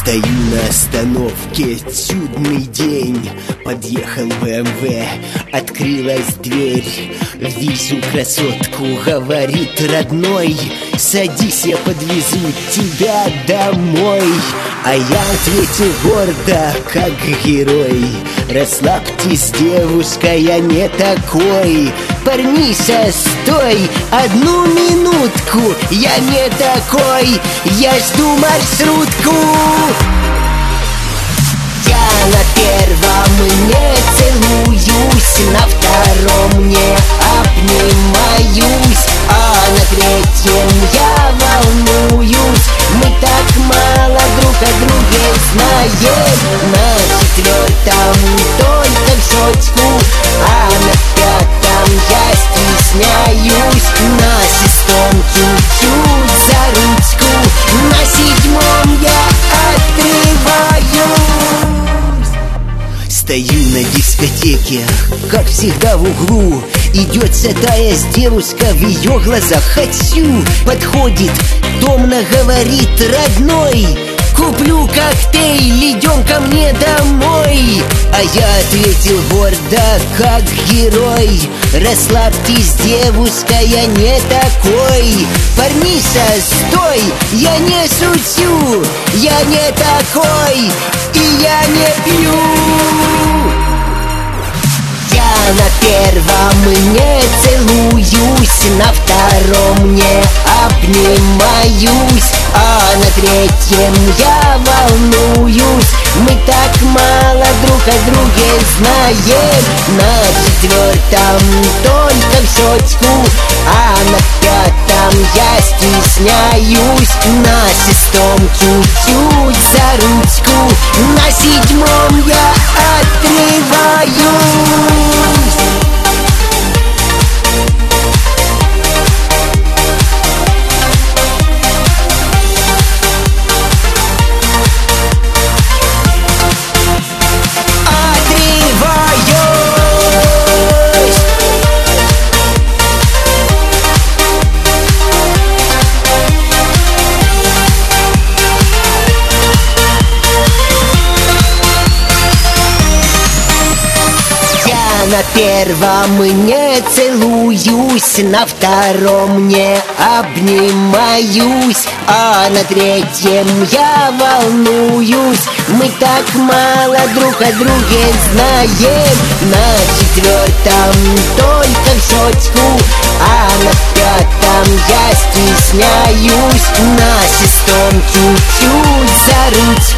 Стою на остановке, чудный день. Подъехал БМВ, открылась дверь. Вижу красотку, говорит: родной, садись, я подвезу тебя домой. А я ответил гордо, как герой: расслабьтесь, девушка, я не такой. Парниша, стой, одну минутку, я не такой, я жду маршрутку. Я на первом не целуюсь, на втором не обнимаюсь, а на третьем я волнуюсь. Мы так мало друг о друге знаем. На четвертом только в шутку, а на пятом я стесняюсь. На шестом чуть-чуть за ручку, на седьмом я отрываюсь. Стою на дискотеке, как всегда в углу. Идет сатаясь девушка, в ее глазах хочу. Подходит, томно говорит: родной, куплю коктейль, идем ко мне домой. А я ответил гордо, как герой: расслабьтесь, девушка, я не такой. Парниша, стой, я не шучу, я не такой, и я не пью. Я на первом не целуюсь, на втором не обнимаюсь, а на третьем я волнуюсь. Мы так мало друг о друге знаем. На четвертом только в шутку, а на пятом я стесняюсь. На шестом чуть-чуть за ручку, на седьмом я отрываюсь. На первом не целуюсь, на втором не обнимаюсь, а на третьем я волнуюсь. Мы так мало друг о друге знаем. На четвертом только в шутку, а на пятом я стесняюсь. На шестом чуть-чуть за ручку,